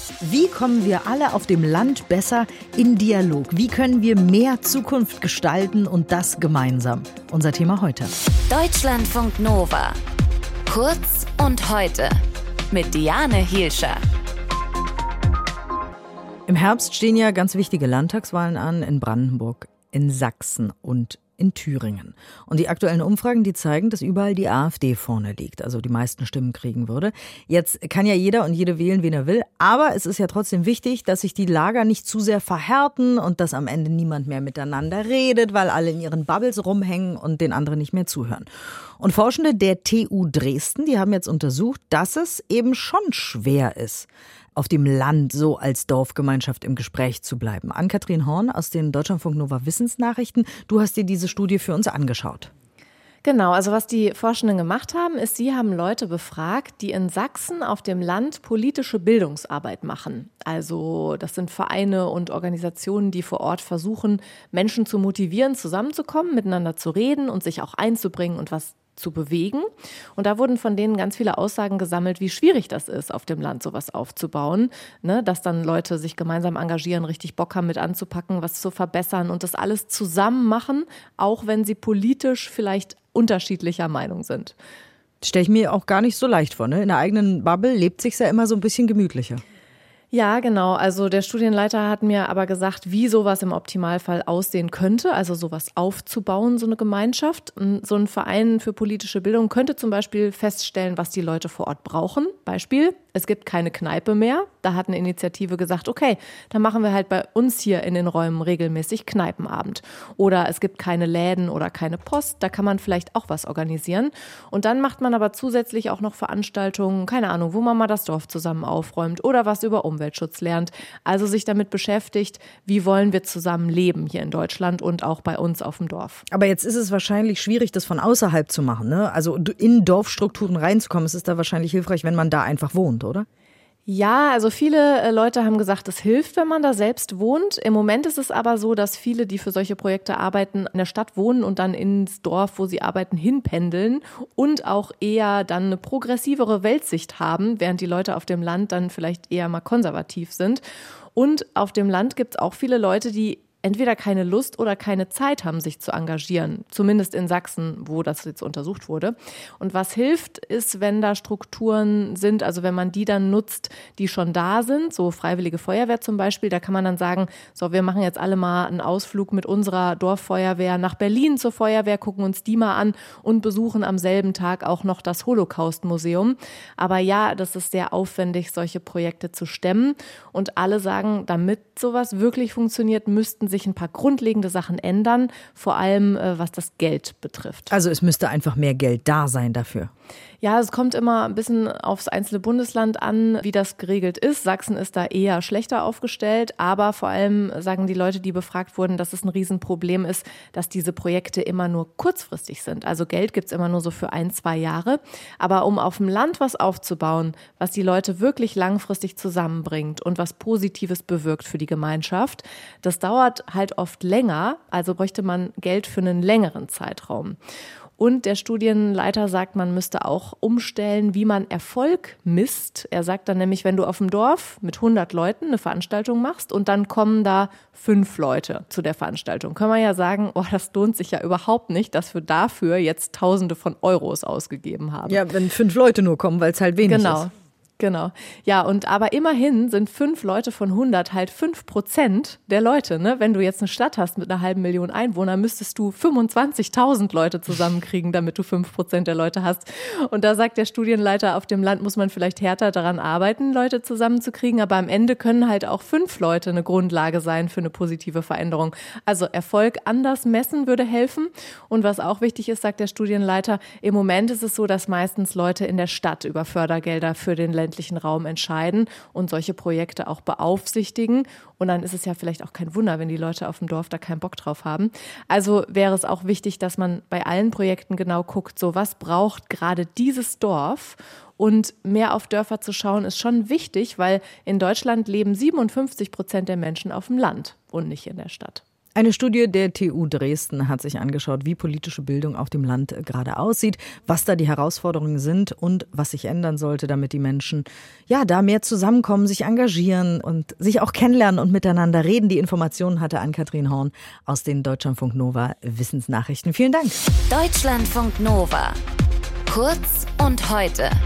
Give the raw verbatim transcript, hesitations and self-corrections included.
Wie kommen wir alle auf dem Land besser in Dialog? Wie können wir mehr Zukunft gestalten und das gemeinsam? Unser Thema heute. Deutschlandfunk Nova. Kurz und heute mit Diane Hielscher. Im Herbst stehen ja ganz wichtige Landtagswahlen an in Brandenburg, in Sachsen und in Thüringen. Und die aktuellen Umfragen, die zeigen, dass überall die AfD vorne liegt, also die meisten Stimmen kriegen würde. Jetzt kann ja jeder und jede wählen, wen er will, aber es ist ja trotzdem wichtig, dass sich die Lager nicht zu sehr verhärten und dass am Ende niemand mehr miteinander redet, weil alle in ihren Bubbles rumhängen und den anderen nicht mehr zuhören. Und Forschende der T U Dresden, die haben jetzt untersucht, dass es eben schon schwer ist, auf dem Land so als Dorfgemeinschaft im Gespräch zu bleiben. Ann-Kathrin Horn aus den Deutschlandfunk Nova Wissensnachrichten. Du hast dir diese Studie für uns angeschaut. Genau, also was die Forschenden gemacht haben, ist, sie haben Leute befragt, die in Sachsen auf dem Land politische Bildungsarbeit machen. Also das sind Vereine und Organisationen, die vor Ort versuchen, Menschen zu motivieren, zusammenzukommen, miteinander zu reden und sich auch einzubringen und was zu bewegen. Und da wurden von denen ganz viele Aussagen gesammelt, wie schwierig das ist, auf dem Land sowas aufzubauen, ne? Dass dann Leute sich gemeinsam engagieren, richtig Bock haben mit anzupacken, was zu verbessern und das alles zusammen machen, auch wenn sie politisch vielleicht unterschiedlicher Meinung sind. Stelle ich mir auch gar nicht so leicht vor, ne? In der eigenen Bubble lebt sich's ja immer so ein bisschen gemütlicher. Ja, genau. Also der Studienleiter hat mir aber gesagt, wie sowas im Optimalfall aussehen könnte, also sowas aufzubauen, so eine Gemeinschaft. So ein Verein für politische Bildung könnte zum Beispiel feststellen, was die Leute vor Ort brauchen. Beispiel, es gibt keine Kneipe mehr. Da hat eine Initiative gesagt, okay, dann machen wir halt bei uns hier in den Räumen regelmäßig Kneipenabend. Oder es gibt keine Läden oder keine Post, da kann man vielleicht auch was organisieren. Und dann macht man aber zusätzlich auch noch Veranstaltungen, keine Ahnung, wo man mal das Dorf zusammen aufräumt oder was über Umweltschutz lernt. Also sich damit beschäftigt, wie wollen wir zusammen leben hier in Deutschland und auch bei uns auf dem Dorf. Aber jetzt ist es wahrscheinlich schwierig, das von außerhalb zu machen, ne? Also in Dorfstrukturen reinzukommen. Es ist da wahrscheinlich hilfreich, wenn man da einfach wohnt, oder? Ja, also viele Leute haben gesagt, es hilft, wenn man da selbst wohnt. Im Moment ist es aber so, dass viele, die für solche Projekte arbeiten, in der Stadt wohnen und dann ins Dorf, wo sie arbeiten, hinpendeln und auch eher dann eine progressivere Weltsicht haben, während die Leute auf dem Land dann vielleicht eher mal konservativ sind. Und auf dem Land gibt es auch viele Leute, die entweder keine Lust oder keine Zeit haben, sich zu engagieren. Zumindest in Sachsen, wo das jetzt untersucht wurde. Und was hilft, ist, wenn da Strukturen sind, also wenn man die dann nutzt, die schon da sind, so Freiwillige Feuerwehr zum Beispiel, da kann man dann sagen, so, wir machen jetzt alle mal einen Ausflug mit unserer Dorffeuerwehr nach Berlin zur Feuerwehr, gucken uns die mal an und besuchen am selben Tag auch noch das Holocaust-Museum. Aber ja, das ist sehr aufwendig, solche Projekte zu stemmen. Und alle sagen, damit sowas wirklich funktioniert, müssten sich ein paar grundlegende Sachen ändern, vor allem äh, was das Geld betrifft. Also es müsste einfach mehr Geld da sein dafür. Ja, es kommt immer ein bisschen aufs einzelne Bundesland an, wie das geregelt ist. Sachsen ist da eher schlechter aufgestellt, aber vor allem sagen die Leute, die befragt wurden, dass es ein Riesenproblem ist, dass diese Projekte immer nur kurzfristig sind. Also Geld gibt's immer nur so für ein, zwei Jahre. Aber um auf dem Land was aufzubauen, was die Leute wirklich langfristig zusammenbringt und was Positives bewirkt für die Gemeinschaft, das dauert halt oft länger, also bräuchte man Geld für einen längeren Zeitraum. Und der Studienleiter sagt, man müsste auch umstellen, wie man Erfolg misst. Er sagt dann nämlich, wenn du auf dem Dorf mit hundert Leuten eine Veranstaltung machst und dann kommen da fünf Leute zu der Veranstaltung, können wir ja sagen, oh, das lohnt sich ja überhaupt nicht, dass wir dafür jetzt Tausende von Euros ausgegeben haben. Ja, wenn fünf Leute nur kommen, weil es halt wenig genau. ist. Genau. Ja, und aber immerhin sind fünf Leute von hundert halt fünf Prozent der Leute. Ne? Wenn du jetzt eine Stadt hast mit einer halben Million Einwohnern, müsstest du fünfundzwanzigtausend Leute zusammenkriegen, damit du fünf Prozent der Leute hast. Und da sagt der Studienleiter, auf dem Land muss man vielleicht härter daran arbeiten, Leute zusammenzukriegen. Aber am Ende können halt auch fünf Leute eine Grundlage sein für eine positive Veränderung. Also Erfolg anders messen würde helfen. Und was auch wichtig ist, sagt der Studienleiter, im Moment ist es so, dass meistens Leute in der Stadt über Fördergelder für den ländlichen Raum entscheiden und solche Projekte auch beaufsichtigen. Und dann ist es ja vielleicht auch kein Wunder, wenn die Leute auf dem Dorf da keinen Bock drauf haben. Also wäre es auch wichtig, dass man bei allen Projekten genau guckt, so was braucht gerade dieses Dorf? Und mehr auf Dörfer zu schauen, ist schon wichtig, weil in Deutschland leben siebenundfünfzig Prozent der Menschen auf dem Land und nicht in der Stadt. Eine Studie der T U Dresden hat sich angeschaut, wie politische Bildung auf dem Land gerade aussieht, was da die Herausforderungen sind und was sich ändern sollte, damit die Menschen ja da mehr zusammenkommen, sich engagieren und sich auch kennenlernen und miteinander reden. Die Informationen hatte Ann-Kathrin Horn aus den Deutschlandfunk Nova Wissensnachrichten. Vielen Dank. Deutschlandfunk Nova. Kurz und heute.